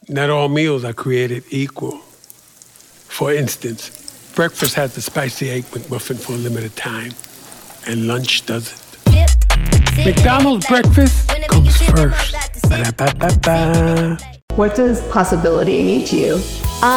Not all meals are created equal. For instance, breakfast has the spicy egg McMuffin for a limited time, and lunch doesn't. McDonald's breakfast comes first. Ba-da-ba-ba-ba. What does possibility mean to you?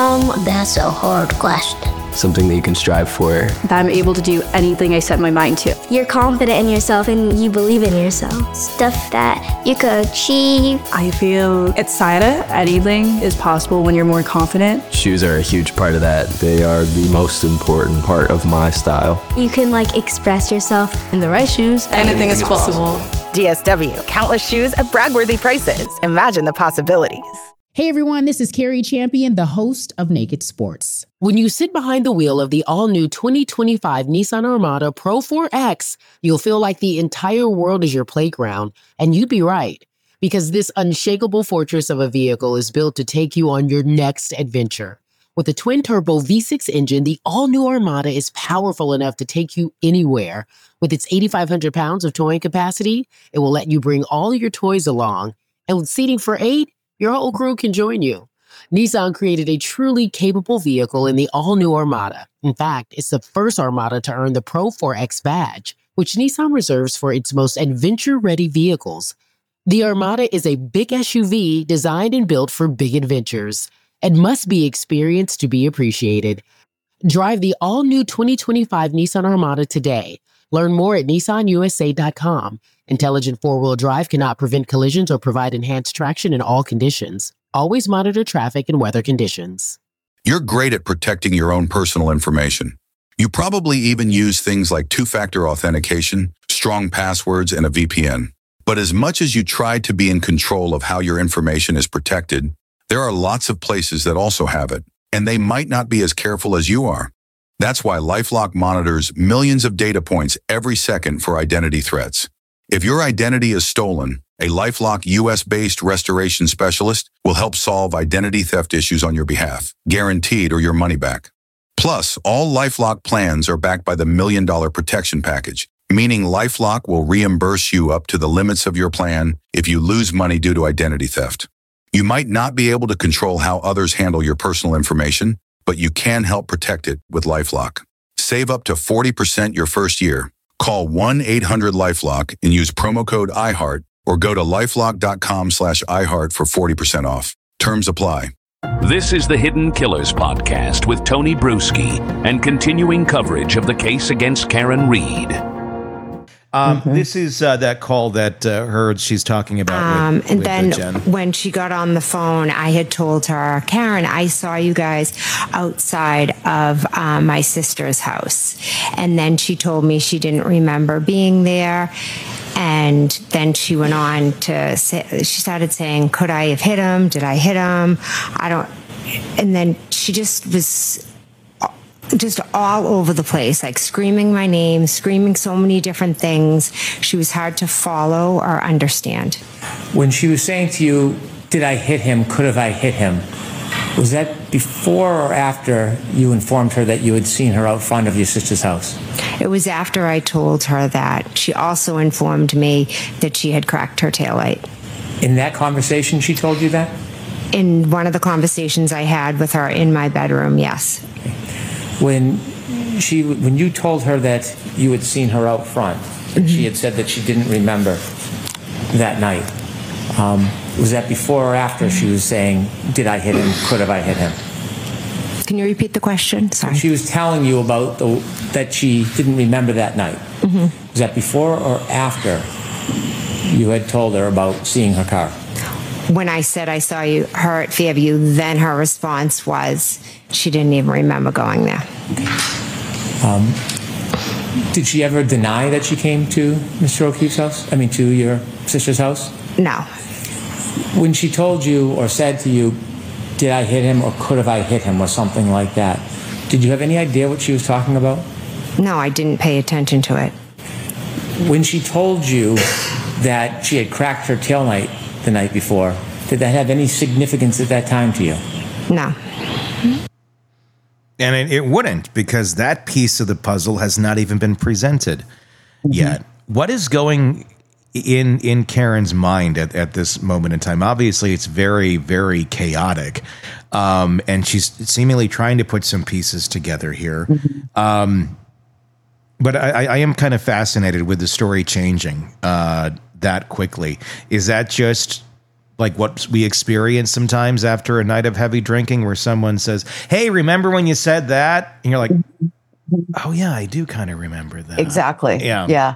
That's a hard question. Something that you can strive for. That I'm able to do anything I set my mind to. You're confident in yourself and you believe in yourself. Stuff that you could achieve. I feel excited. Anything is possible when you're more confident. Shoes are a huge part of that. They are the most important part of my style. You can express yourself. In the right shoes, anything is possible. DSW, countless shoes at brag-worthy prices. Imagine the possibilities. Hey everyone, this is Carrie Champion, the host of Naked Sports. When you sit behind the wheel of the all-new 2025 Nissan Armada Pro 4X, you'll feel like the entire world is your playground. And you'd be right, because this unshakable fortress of a vehicle is built to take you on your next adventure. With a twin-turbo V6 engine, the all-new Armada is powerful enough to take you anywhere. With its 8,500 pounds of towing capacity, it will let you bring all your toys along. And with seating for 8, your whole crew can join you. Nissan created a truly capable vehicle in the all-new Armada. In fact, it's the first Armada to earn the Pro 4X badge, which Nissan reserves for its most adventure-ready vehicles. The Armada is a big SUV designed and built for big adventures and must be experienced to be appreciated. Drive the all-new 2025 Nissan Armada today. Learn more at nissanusa.com. Intelligent four-wheel drive cannot prevent collisions or provide enhanced traction in all conditions. Always monitor traffic and weather conditions. You're great at protecting your own personal information. You probably even use things like two-factor authentication, strong passwords, and a VPN. But as much as you try to be in control of how your information is protected, there are lots of places that also have it, and they might not be as careful as you are. That's why LifeLock monitors millions of data points every second for identity threats. If your identity is stolen, a LifeLock US-based restoration specialist will help solve identity theft issues on your behalf, guaranteed or your money back. Plus, all LifeLock plans are backed by the $1 Million Protection Package, meaning LifeLock will reimburse you up to the limits of your plan if you lose money due to identity theft. You might not be able to control how others handle your personal information, but you can help protect it with LifeLock. Save up to 40% your first year. Call 1-800-LifeLock and use promo code iHeart or go to lifelock.com/iHeart for 40% off. Terms apply. This is the Hidden Killers podcast with Tony Bruschi and continuing coverage of the case against Karen Read. This is that call that she's talking about. And then when she got on the phone, I had told her, Karen, I saw you guys outside of my sister's house. And then she told me she didn't remember being there. And then she went on to say, she started saying, could I have hit him? Did I hit him? And then she just was just all over the place, screaming my name, screaming so many different things. She was hard to follow or understand. When she was saying to you, did I hit him? Could have I hit him? Was that before or after you informed her that you had seen her out front of your sister's house? It was after I told her that. She also informed me that she had cracked her taillight. In that conversation, she told you that? In one of the conversations I had with her in my bedroom, yes. Okay. When you told her that you had seen her out front, and she had said that she didn't remember that night, was that before or after she was saying, did I hit him? Could have I hit him? Can you repeat the question? Sorry. She was telling you about that she didn't remember that night. Mm-hmm. Was that before or after you had told her about seeing her car? When I said I saw her at Fairview, then her response was she didn't even remember going there. Did she ever deny that she came to Mr. O'Keefe's house? To your sister's house? No. When she told you or said to you, did I hit him or could have I hit him or something like that, did you have any idea what she was talking about? No, I didn't pay attention to it. When she told you that she had cracked her taillight the night before, did that have any significance at that time to you? No. And it wouldn't, because that piece of the puzzle has not even been presented yet. What is going in Karen's mind at this moment in time? Obviously, it's very, very chaotic, and she's seemingly trying to put some pieces together here. But I am kind of fascinated with the story changing that quickly. Is that just like what we experience sometimes after a night of heavy drinking, where someone says, "Hey, remember when you said that?" And you're like, "Oh yeah, I do kind of remember that." Exactly. Yeah.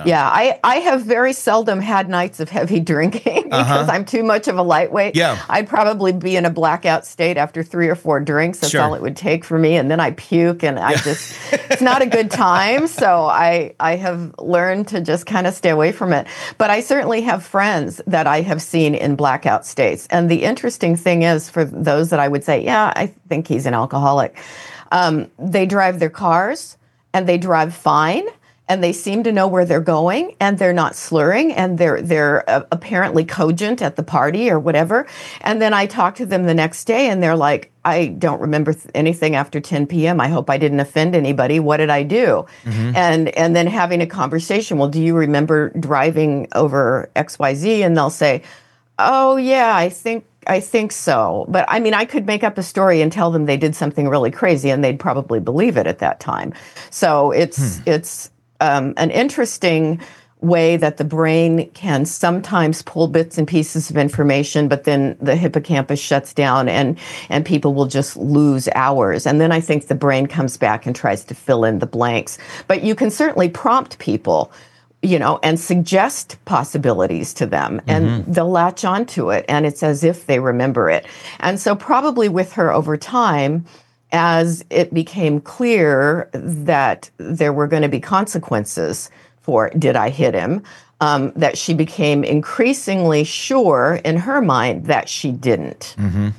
I have very seldom had nights of heavy drinking because I'm too much of a lightweight. Yeah. I'd probably be in a blackout state after 3 or 4 drinks. That's all it would take for me. And then I puke and I just, it's not a good time. So I have learned to just kind of stay away from it. But I certainly have friends that I have seen in blackout states. And the interesting thing is, for those that I would say, yeah, I think he's an alcoholic, they drive their cars and they drive fine and they seem to know where they're going and they're not slurring and they're apparently cogent at the party or whatever. And then I talk to them the next day and they're like, I don't remember anything after 10 p.m. I hope I didn't offend anybody. What did I do? And then having a conversation. Well, do you remember driving over XYZ? And they'll say, oh yeah, I think so. But I mean, I could make up a story and tell them they did something really crazy and they'd probably believe it at that time. So it's an interesting way that the brain can sometimes pull bits and pieces of information, but then the hippocampus shuts down and people will just lose hours. And then I think the brain comes back and tries to fill in the blanks. But you can certainly prompt people, you know, and suggest possibilities to them, and they'll latch onto it, and it's as if they remember it. And so probably with her over time, as it became clear that there were going to be consequences for did I hit him, that she became increasingly sure in her mind that she didn't.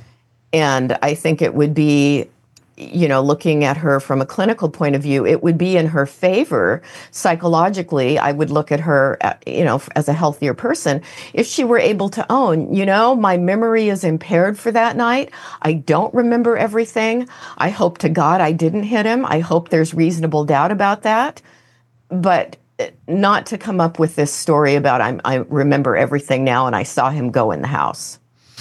And I think it would be, you know, looking at her from a clinical point of view, it would be in her favor psychologically. I would look at her, you know, as a healthier person if she were able to own, you know, my memory is impaired for that night. I don't remember everything. I hope to God I didn't hit him. I hope there's reasonable doubt about that. But not to come up with this story about I remember everything now and I saw him go in the house.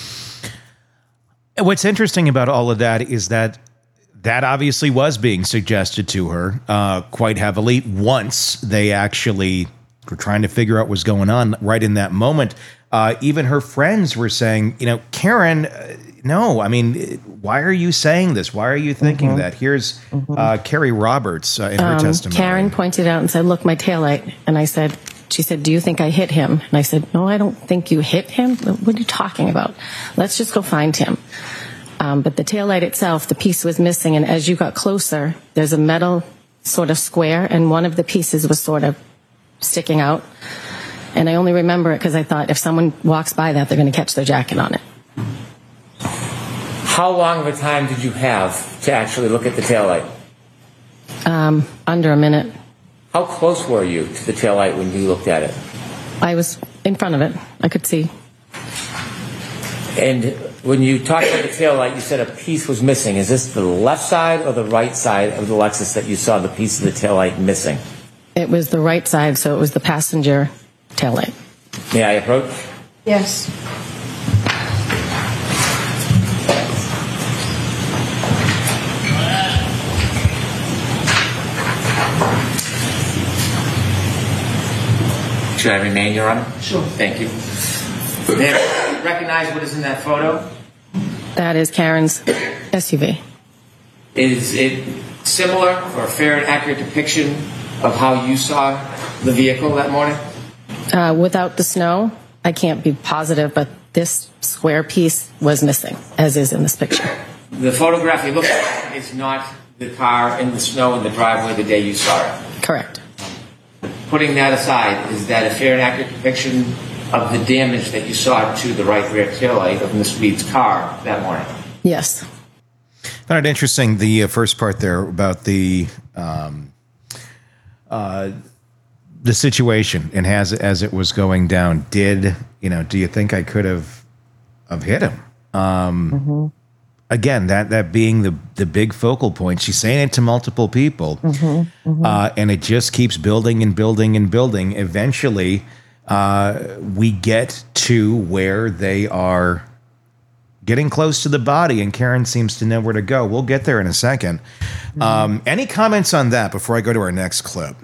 What's interesting about all of that is that obviously was being suggested to her quite heavily once they actually were trying to figure out what was going on right in that moment. Even her friends were saying, you know, Karen, no, I mean, why are you saying this? Why are you thinking that? Here's Carrie Roberts in her testimony. Karen pointed out and said, look, my taillight. And she said, do you think I hit him? And I said, no, I don't think you hit him. What are you talking about? Let's just go find him. But the taillight itself, the piece was missing. And as you got closer, there's a metal sort of square, and one of the pieces was sort of sticking out. And I only remember it because I thought if someone walks by that, they're going to catch their jacket on it. How long of a time did you have to actually look at the taillight? Under a minute. How close were you to the taillight when you looked at it? I was in front of it. I could see. And when you talked about the taillight, you said a piece was missing. Is this the left side or the right side of the Lexus that you saw the piece of the taillight missing? It was the right side, so it was the passenger taillight. May I approach? Yes. Should I remain, Your Honor? Sure. Thank you. May I recognize what is in that photo? That is Karen's SUV. Is it similar or a fair and accurate depiction of how you saw the vehicle that morning? Without the snow, I can't be positive, but this square piece was missing, as is in this picture. The photograph you look at is not the car in the snow in the driveway the day you saw it? Correct. Putting that aside, is that a fair and accurate depiction of the damage that you saw to the right rear taillight of Miss Reed's car that morning? Yes. Found it interesting, the first part there about the situation and as it was going down. Do you think I could have hit him? Again, that being the big focal point. She's saying it to multiple people, and it just keeps building and building and building. Eventually, we get to where they are getting close to the body, and Karen seems to know where to go. We'll get there in a second. Any comments on that before I go to our next clip?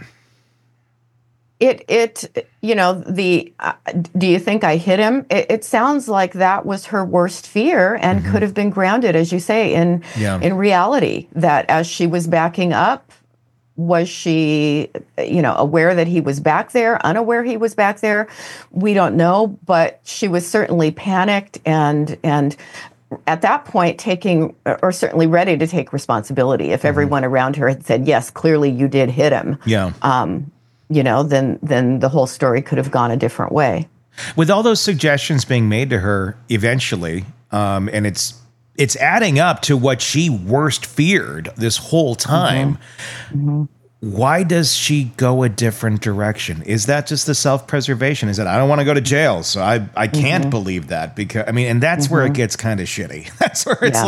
Do you think I hit him? It sounds like that was her worst fear and could have been grounded, as you say, in reality, that as she was backing up, was she, aware that he was back there, unaware he was back there? We don't know, but she was certainly panicked and at that point taking, or certainly ready to take responsibility. If everyone around her had said, yes, clearly you did hit him. Yeah. Then the whole story could have gone a different way. With all those suggestions being made to her eventually, and it's adding up to what she worst feared this whole time. Why does she go a different direction? Is that just the self-preservation? Is that I don't want to go to jail, so I can't believe that, because and that's where it gets kind of shitty. That's where it's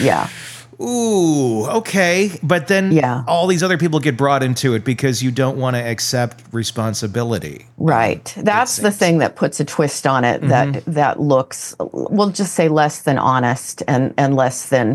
ooh, okay. But then all these other people get brought into it because you don't want to accept responsibility. Right. That's the thing that puts a twist on it, that looks, we'll just say, less than honest and less than,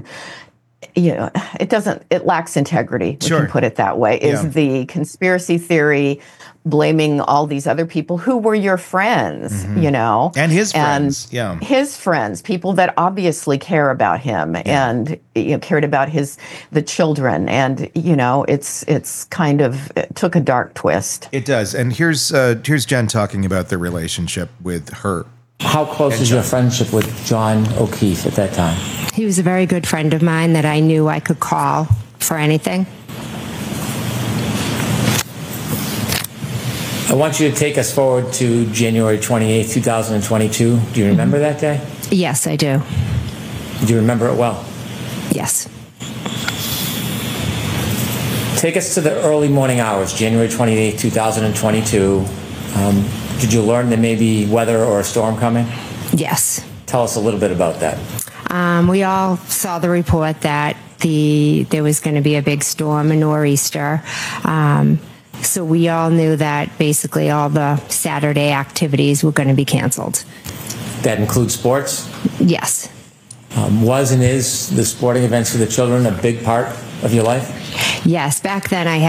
it lacks integrity, we can put it that way, is the conspiracy theory blaming all these other people who were your friends, And his friends, his friends, people that obviously care about him and cared about the children. And, it's kind of, it took a dark twist. It does. And here's Jen talking about the relationship with her. How close is your friendship with John O'Keefe at that time? He was a very good friend of mine that I knew I could call for anything. I want you to take us forward to January 28th, 2022. Do you remember that day? Yes, I do. Do you remember it well? Yes. Take us to the early morning hours, January 28th, 2022. Did you learn there may be weather or a storm coming? Yes. Tell us a little bit about that. We all saw the report that there was going to be a big storm, a nor'easter. So we all knew that basically all the Saturday activities were going to be canceled. That includes sports? Yes. Was and is the sporting events for the children a big part of your life? Yes. Back then I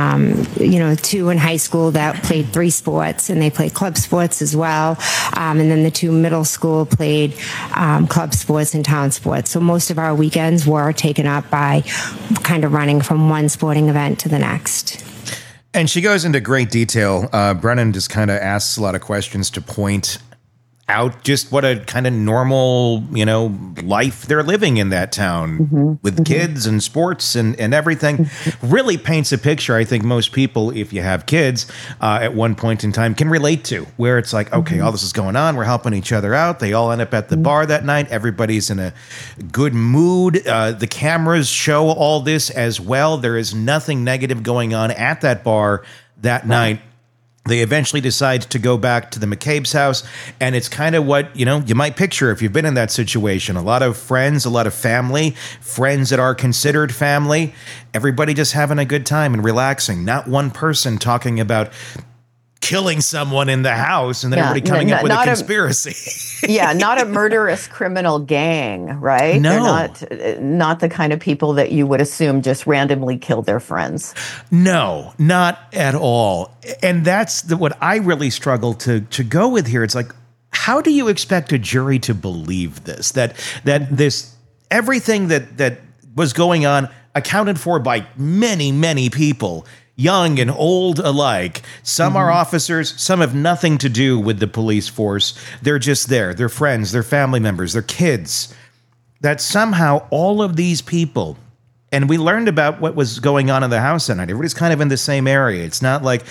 had, 2 in high school that played 3 sports, and they played club sports as well. And then the 2 middle school played club sports and town sports. So most of our weekends were taken up by kind of running from one sporting event to the next. And she goes into great detail. Brennan just kind of asks a lot of questions to point out just what a kind of normal, life they're living in that town with kids and sports and everything. Really paints a picture, I think most people, if you have kids, at one point in time can relate to, where it's like, okay, all this is going on. We're helping each other out. They all end up at the bar that night. Everybody's in a good mood. The cameras show all this as well. There is nothing negative going on at that bar that night. They eventually decide to go back to the McCabe's house, and it's kind of what, you might picture if you've been in that situation. A lot of friends, a lot of family, friends that are considered family, everybody just having a good time and relaxing. Not one person talking about killing someone in the house and then everybody coming up with a conspiracy. Not a murderous criminal gang, right? No. They're not the kind of people that you would assume just randomly kill their friends. No, not at all. And that's what I really struggle to go with here. It's like, how do you expect a jury to believe this? That this everything that was going on accounted for by many, many people, young and old alike. Some are officers, some have nothing to do with the police force. They're just there. They're friends, they're family members, they're kids. That somehow all of these people, and we learned about what was going on in the house that night. Everybody's kind of in the same area. It's not like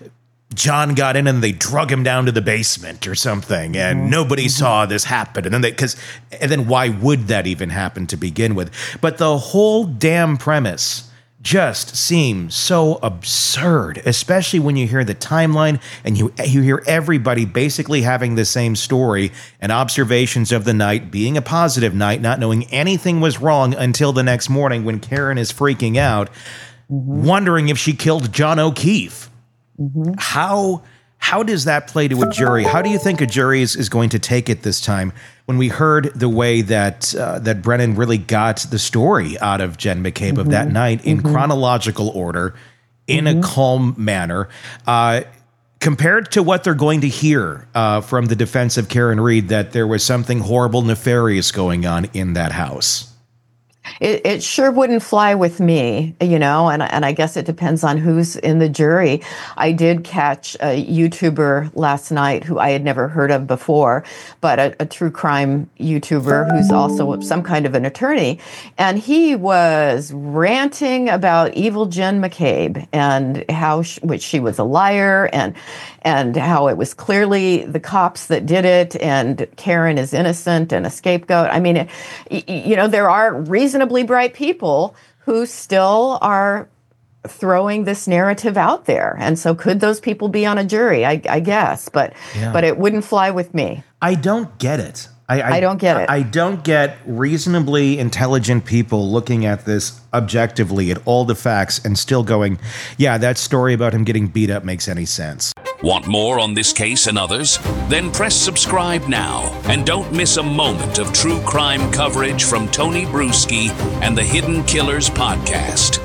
John got in and they drug him down to the basement or something and nobody saw this happen. And then why would that even happen to begin with? But the whole damn premise just seems so absurd, especially when you hear the timeline and you hear everybody basically having the same story and observations of the night being a positive night, not knowing anything was wrong until the next morning when Karen is freaking out, wondering if she killed John O'Keefe. How How does that play to a jury? How do you think a jury is going to take it this time when we heard the way that that Brennan really got the story out of Jen McCabe of that night in chronological order, in a calm manner, compared to what they're going to hear from the defense of Karen Read, that there was something horrible, nefarious going on in that house? It sure wouldn't fly with me, and I guess it depends on who's in the jury. I did catch a YouTuber last night who I had never heard of before, but a true crime YouTuber who's also some kind of an attorney. And he was ranting about evil Jen McCabe and how she was a liar and how it was clearly the cops that did it and Karen is innocent and a scapegoat. I mean, there are reasonably bright people who still are throwing this narrative out there. And so could those people be on a jury? I guess, but it wouldn't fly with me. I don't get it. I don't get it. I don't get reasonably intelligent people looking at this objectively at all the facts and still going, yeah, that story about him getting beat up makes any sense. Want more on this case and others? Then press subscribe now and don't miss a moment of true crime coverage from Tony Bruschi and the Hidden Killers podcast.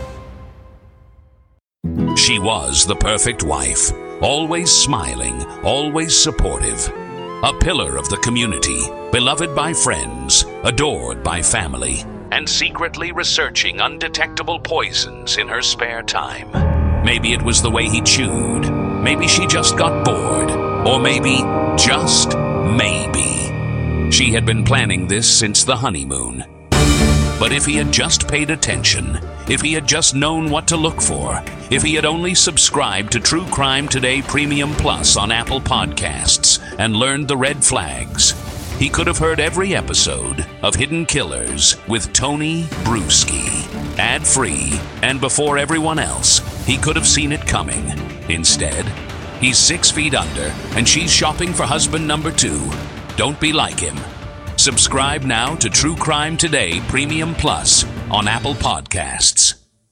She was the perfect wife, always smiling, always supportive. A pillar of the community, beloved by friends, adored by family, and secretly researching undetectable poisons in her spare time. Maybe it was the way he chewed. Maybe she just got bored. Or maybe, just maybe, she had been planning this since the honeymoon. But if he had just paid attention, if he had just known what to look for, if he had only subscribed to True Crime Today Premium Plus on Apple Podcasts and learned the red flags, he could have heard every episode of Hidden Killers with Tony Bruschi. Ad-free and before everyone else, he could have seen it coming. Instead, he's 6 feet under and she's shopping for husband number 2. Don't be like him. Subscribe now to True Crime Today Premium Plus on Apple Podcasts.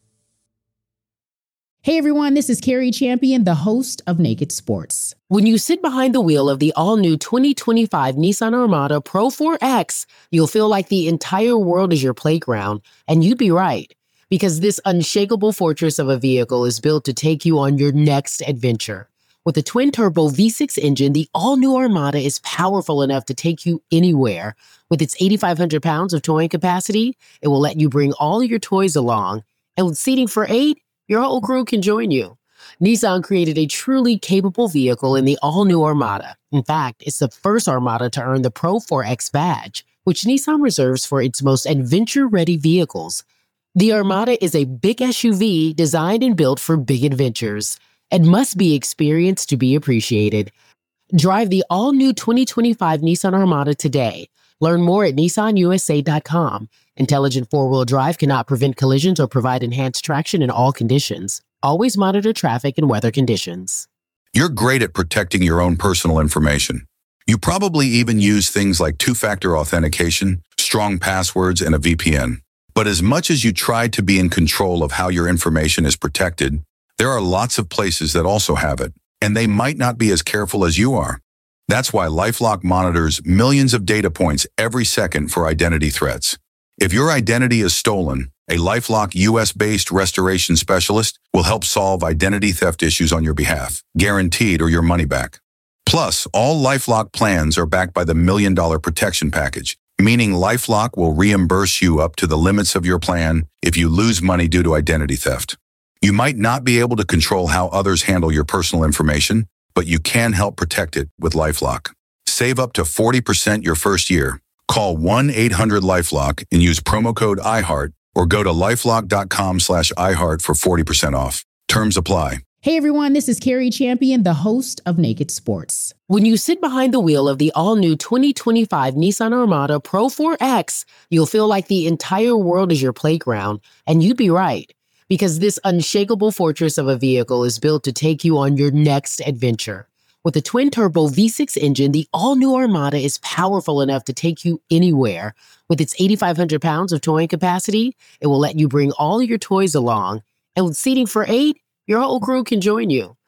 Hey everyone, this is Carrie Champion, the host of Naked Sports. When you sit behind the wheel of the all-new 2025 Nissan Armada Pro 4X, you'll feel like the entire world is your playground, and you'd be right. Because this unshakable fortress of a vehicle is built to take you on your next adventure. With a twin-turbo V6 engine, the all-new Armada is powerful enough to take you anywhere. With its 8,500 pounds of towing capacity, it will let you bring all your toys along. And with seating for 8, your whole crew can join you. Nissan created a truly capable vehicle in the all-new Armada. In fact, it's the first Armada to earn the Pro 4X badge, which Nissan reserves for its most adventure-ready vehicles. The Armada is a big SUV designed and built for big adventures and must be experienced to be appreciated. Drive the all-new 2025 Nissan Armada today. Learn more at nissanusa.com. Intelligent four-wheel drive cannot prevent collisions or provide enhanced traction in all conditions. Always monitor traffic and weather conditions. You're great at protecting your own personal information. You probably even use things like two-factor authentication, strong passwords, and a VPN. But as much as you try to be in control of how your information is protected, there are lots of places that also have it, and they might not be as careful as you are. That's why LifeLock monitors millions of data points every second for identity threats. If your identity is stolen, a LifeLock US-based restoration specialist will help solve identity theft issues on your behalf, guaranteed or your money back. Plus, all LifeLock plans are backed by the $1 Million Protection Package, meaning LifeLock will reimburse you up to the limits of your plan if you lose money due to identity theft. You might not be able to control how others handle your personal information, but you can help protect it with LifeLock. Save up to 40% your first year. Call 1-800-LifeLock and use promo code iHeart or go to lifelock.com/iHeart for 40% off. Terms apply. Hey everyone, this is Carrie Champion, the host of Naked Sports. When you sit behind the wheel of the all-new 2025 Nissan Armada Pro 4X, you'll feel like the entire world is your playground, and you'd be right. Because this unshakable fortress of a vehicle is built to take you on your next adventure. With a twin-turbo V6 engine, the all-new Armada is powerful enough to take you anywhere. With its 8,500 pounds of towing capacity, it will let you bring all your toys along. And with seating for 8, your whole crew can join you.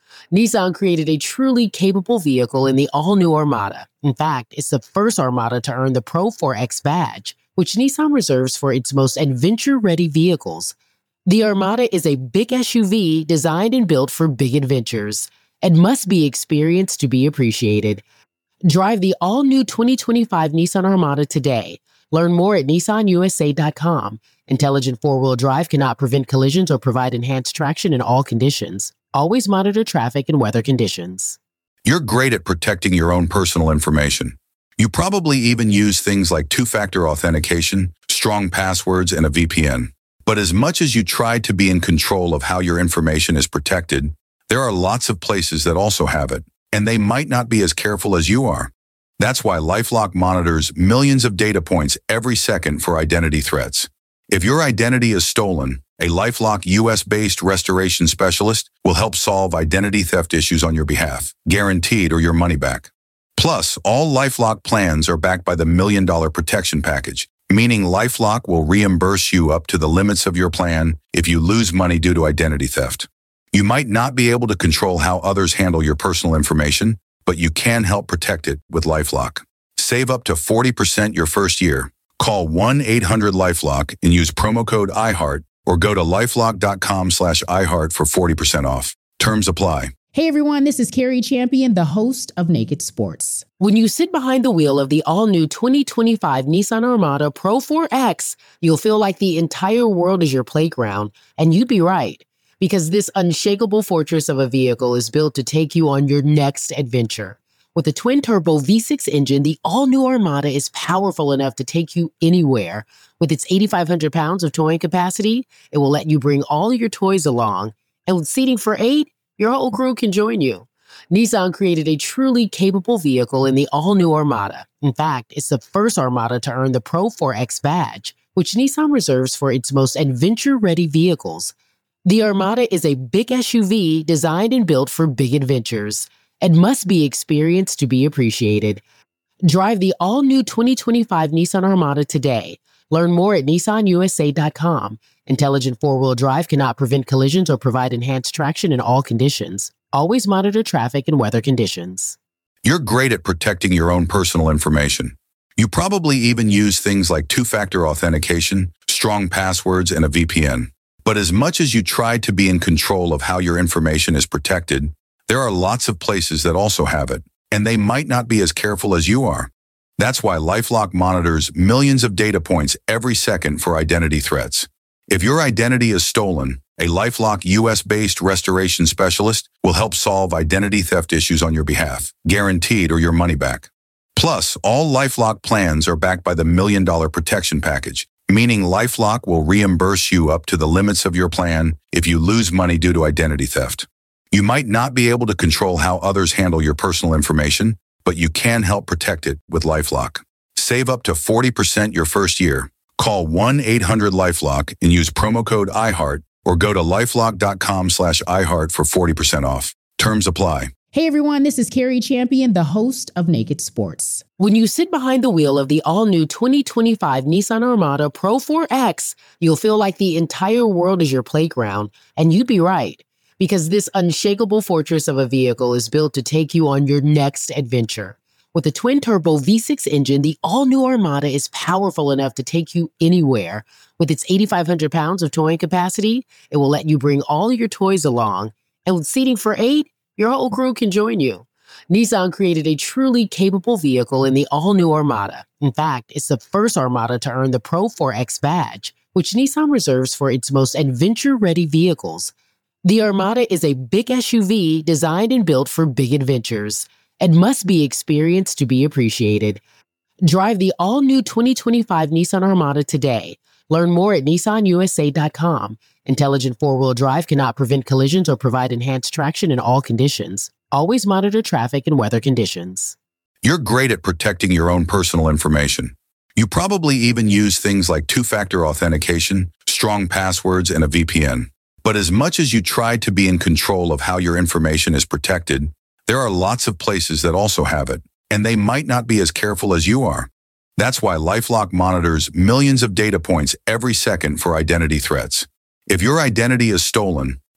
Nissan created a truly capable vehicle in the all-new Armada. In fact, it's the first Armada to earn the Pro 4X badge, which Nissan reserves for its most adventure-ready vehicles. The Armada is a big SUV designed and built for big adventures and must be experienced to be appreciated. Drive the all-new 2025 Nissan Armada today. Learn more at nissanusa.com. Intelligent four-wheel drive cannot prevent collisions or provide enhanced traction in all conditions. Always monitor traffic and weather conditions. You're great at protecting your own personal information. You probably even use things like two-factor authentication, strong passwords, and a VPN. But as much as you try to be in control of how your information is protected, there are lots of places that also have it, and they might not be as careful as you are. That's why LifeLock monitors millions of data points every second for identity threats. If your identity is stolen, a LifeLock US-based restoration specialist will help solve identity theft issues on your behalf, guaranteed or your money back. Plus, all LifeLock plans are backed by the $1 Million Protection Package, meaning LifeLock will reimburse you up to the limits of your plan if you lose money due to identity theft. You might not be able to control how others handle your personal information, but you can help protect it with LifeLock. Save up to 40% your first year. Call 1-800-LifeLock and use promo code iHeart or go to lifelock.com/iHeart for 40% off. Terms apply. Hey everyone, this is Carrie Champion, the host of Naked Sports. When you sit behind the wheel of the all-new 2025 Nissan Armada Pro 4X, you'll feel like the entire world is your playground, and you'd be right. Because this unshakable fortress of a vehicle is built to take you on your next adventure. With a twin-turbo V6 engine, the all-new Armada is powerful enough to take you anywhere. With its 8,500 pounds of towing capacity, it will let you bring all your toys along. And with seating for 8, your whole crew can join you. Nissan created a truly capable vehicle in the all-new Armada. In fact, it's the first Armada to earn the Pro 4X badge, which Nissan reserves for its most adventure-ready vehicles. The Armada is a big SUV designed and built for big adventures and must be experienced to be appreciated. Drive the all-new 2025 Nissan Armada today. Learn more at nissanusa.com. Intelligent four-wheel drive cannot prevent collisions or provide enhanced traction in all conditions. Always monitor traffic and weather conditions. You're great at protecting your own personal information. You probably even use things like two-factor authentication, strong passwords, and a VPN. But as much as you try to be in control of how your information is protected, there are lots of places that also have it, and they might not be as careful as you are. That's why LifeLock monitors millions of data points every second for identity threats. If your identity is stolen, a LifeLock US-based restoration specialist will help solve identity theft issues on your behalf, guaranteed or your money back. Plus, all LifeLock plans are backed by the $1 Million Protection Package, meaning LifeLock will reimburse you up to the limits of your plan if you lose money due to identity theft. You might not be able to control how others handle your personal information, but you can help protect it with LifeLock. Save up to 40% your first year. Call 1-800-LifeLock and use promo code iHeart or go to lifelock.com/iHeart for 40% off. Terms apply. Hey everyone, this is Carrie Champion, the host of Naked Sports. When you sit behind the wheel of the all-new 2025 Nissan Armada Pro 4X, you'll feel like the entire world is your playground, and you'd be right. Because this unshakable fortress of a vehicle is built to take you on your next adventure. With a twin-turbo V6 engine, the all-new Armada is powerful enough to take you anywhere. With its 8,500 pounds of towing capacity, it will let you bring all your toys along. And with seating for 8, your whole crew can join you. Nissan created a truly capable vehicle in the all-new Armada. In fact, it's the first Armada to earn the Pro 4X badge, which Nissan reserves for its most adventure-ready vehicles. The Armada is a big SUV designed and built for big adventures and must be experienced to be appreciated. Drive the all-new 2025 Nissan Armada today. Learn more at nissanusa.com. Intelligent four-wheel drive cannot prevent collisions or provide enhanced traction in all conditions. Always monitor traffic and weather conditions. You're great at protecting your own personal information. You probably even use things like two-factor authentication, strong passwords, and a VPN. But as much as you try to be in control of how your information is protected, there are lots of places that also have it, and they might not be as careful as you are. That's why LifeLock monitors millions of data points every second for identity threats. If your identity is stolen,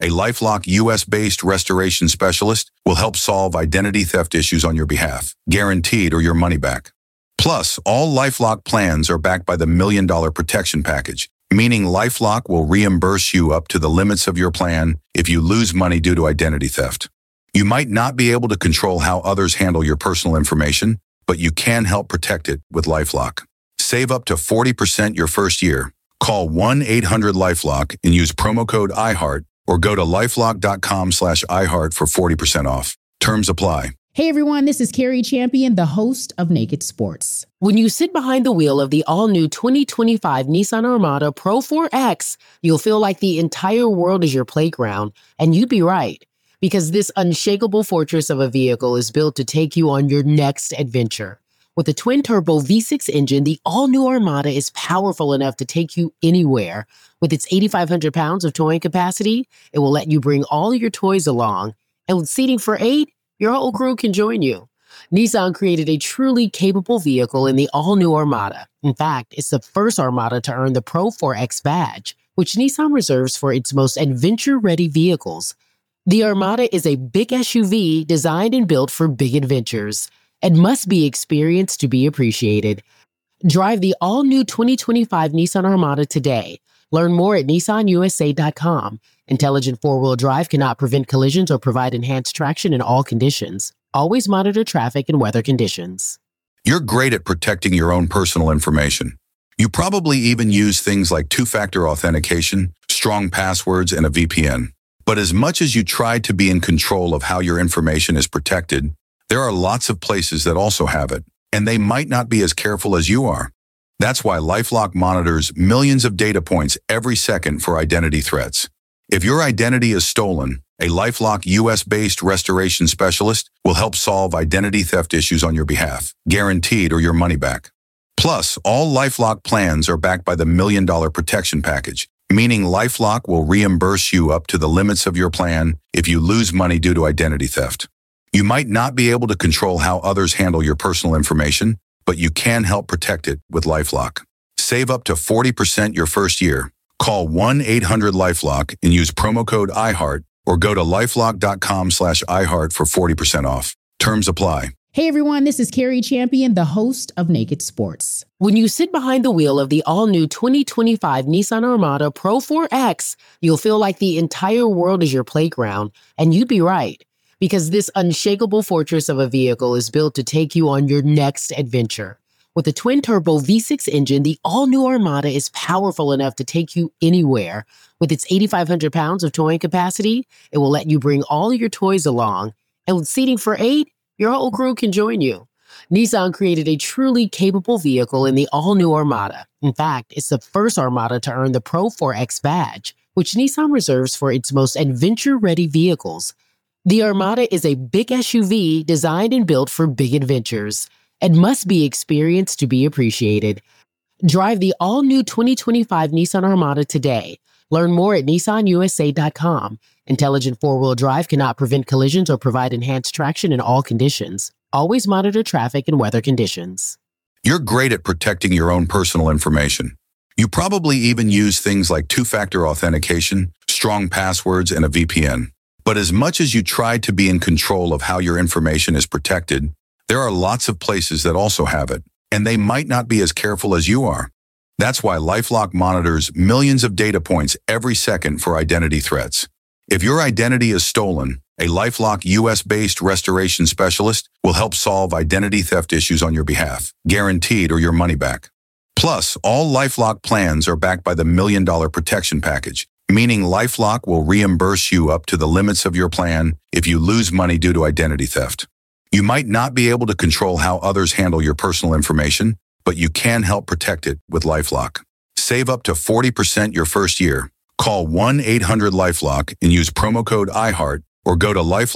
a LifeLock US-based restoration specialist will help solve identity theft issues on your behalf, guaranteed or your money back. Plus, all LifeLock plans are backed by the $1 Million Protection Package, meaning LifeLock will reimburse you up to the limits of your plan if you lose money due to identity theft. You might not be able to control how others handle your personal information, but you can help protect it with LifeLock. Save up to 40% your first year. Call 1-800-LifeLock and use promo code iHeart or go to lifelock.com/iHeart for 40% off. Terms apply. Hey everyone, this is Carrie Champion, the host of Naked Sports. When you sit behind the wheel of the all-new 2025 Nissan Armada Pro 4X, you'll feel like the entire world is your playground, and you'd be right. Because this unshakable fortress of a vehicle is built to take you on your next adventure. With a twin-turbo V6 engine, the all-new Armada is powerful enough to take you anywhere. With its 8,500 pounds of towing capacity, it will let you bring all your toys along. And with seating for 8, your whole crew can join you. Nissan created a truly capable vehicle in the all-new Armada. In fact, it's the first Armada to earn the Pro 4X badge, which Nissan reserves for its most adventure-ready vehicles. The Armada is a big SUV designed and built for big adventures and must be experienced to be appreciated. Drive the all-new 2025 Nissan Armada today. Learn more at nissanusa.com. Intelligent four-wheel drive cannot prevent collisions or provide enhanced traction in all conditions. Always monitor traffic and weather conditions. You're great at protecting your own personal information. You probably even use things like two-factor authentication, strong passwords, and a VPN. But as much as you try to be in control of how your information is protected, there are lots of places that also have it, and they might not be as careful as you are. That's why LifeLock monitors millions of data points every second for identity threats. If your identity is stolen, a LifeLock US-based restoration specialist will help solve identity theft issues on your behalf, guaranteed or your money back. Plus, all LifeLock plans are backed by the $1 Million Protection Package, meaning LifeLock will reimburse you up to the limits of your plan if you lose money due to identity theft. You might not be able to control how others handle your personal information, but you can help protect it with LifeLock. Save up to 40% your first year. Call 1-800-LifeLock and use promo code iHeart or go to lifelock.com/iHeart for 40% off. Terms apply. Hey everyone, this is Carrie Champion, the host of Naked Sports. When you sit behind the wheel of the all-new 2025 Nissan Armada Pro 4X, you'll feel like the entire world is your playground, and you'd be right. Because this unshakable fortress of a vehicle is built to take you on your next adventure. With a twin-turbo V6 engine, the all-new Armada is powerful enough to take you anywhere. With its 8,500 pounds of towing capacity, it will let you bring all your toys along. And with seating for 8, your whole crew can join you. Nissan created a truly capable vehicle in the all-new Armada. In fact, it's the first Armada to earn the Pro 4X badge, which Nissan reserves for its most adventure-ready vehicles. The Armada is a big SUV designed and built for big adventures and must be experienced to be appreciated. Drive the all-new 2025 Nissan Armada today. Learn more at nissanusa.com. Intelligent four-wheel drive cannot prevent collisions or provide enhanced traction in all conditions. Always monitor traffic and weather conditions. You're great at protecting your own personal information. You probably even use things like two-factor authentication, strong passwords, and a VPN. But as much as you try to be in control of how your information is protected, there are lots of places that also have it, and they might not be as careful as you are. That's why LifeLock monitors millions of data points every second for identity threats. If your identity is stolen, a LifeLock US-based restoration specialist will help solve identity theft issues on your behalf, guaranteed or your money back. Plus, all LifeLock plans are backed by the $1 Million Protection Package, meaning LifeLock will reimburse you up to the limits of your plan if you lose money due to identity theft. You might not be able to control how others handle your personal information, but you can help protect it with LifeLock. Save up to 40% your first year. Call 1-800-LifeLock and use promo code iHeart or go to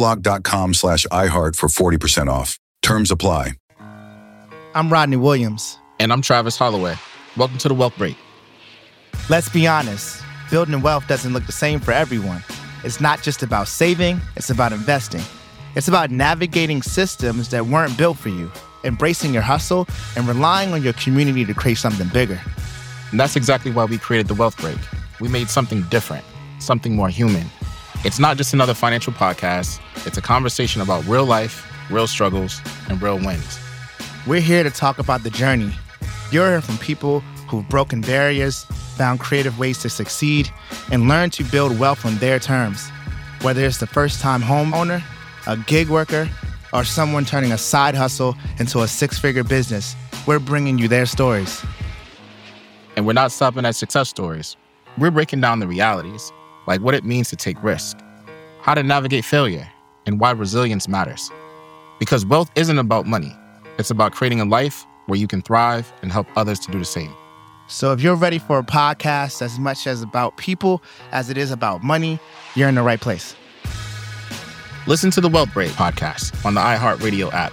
lifelock.com/iHeart for 40% off. Terms apply. I'm Rodney Williams. And I'm Travis Holloway. Welcome to The Wealth Break. Let's be honest. Building wealth doesn't look the same for everyone. It's not just about saving, it's about investing. It's about navigating systems that weren't built for you, embracing your hustle, and relying on your community to create something bigger. And that's exactly why we created The Wealth Break. We made something different, something more human. It's not just another financial podcast. It's a conversation about real life, real struggles, and real wins. We're here to talk about the journey. You're hearing from people who've broken barriers, found creative ways to succeed, and learned to build wealth on their terms. Whether it's the first-time homeowner, a gig worker, or someone turning a side hustle into a six-figure business, we're bringing you their stories. And we're not stopping at success stories. We're breaking down the realities, like what it means to take risk, how to navigate failure, and why resilience matters. Because wealth isn't about money. It's about creating a life where you can thrive and help others to do the same. So if you're ready for a podcast as much as about people as it is about money, you're in the right place. Listen to the Wealth Break podcast on the iHeartRadio app.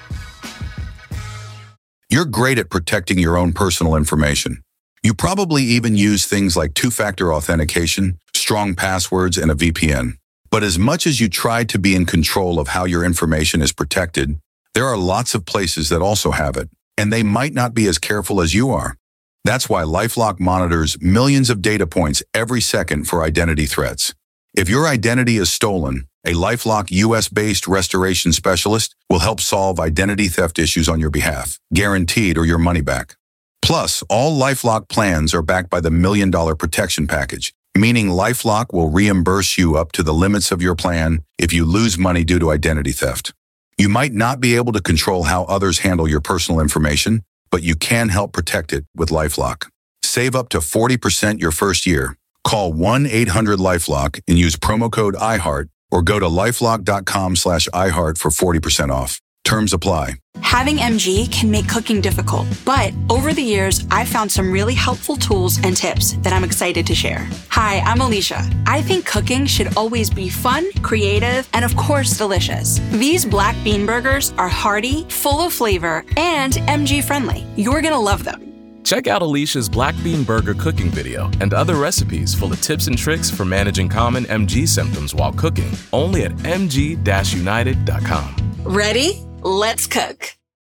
You're great at protecting your own personal information. You probably even use things like two-factor authentication, strong passwords, and a VPN. But as much as you try to be in control of how your information is protected, there are lots of places that also have it, and they might not be as careful as you are. That's why LifeLock monitors millions of data points every second for identity threats. If your identity is stolen, a LifeLock US-based restoration specialist will help solve identity theft issues on your behalf, guaranteed or your money back. Plus, all LifeLock plans are backed by the $1 Million Protection Package, meaning LifeLock will reimburse you up to the limits of your plan if you lose money due to identity theft. You might not be able to control how others handle your personal information, but you can help protect it with LifeLock. Save up to 40% your first year. Call 1-800-LifeLock and use promo code iHeart or go to lifelock.com/iHeart for 40% off. Terms apply. Having MG can make cooking difficult, but over the years, I've found some really helpful tools and tips that I'm excited to share. Hi, I'm Alicia. I think cooking should always be fun, creative, and of course, delicious. These black bean burgers are hearty, full of flavor, and MG friendly. You're gonna love them. Check out Alicia's Black Bean Burger cooking video and other recipes full of tips and tricks for managing common MG symptoms while cooking, only at mg-united.com. Ready? Let's cook.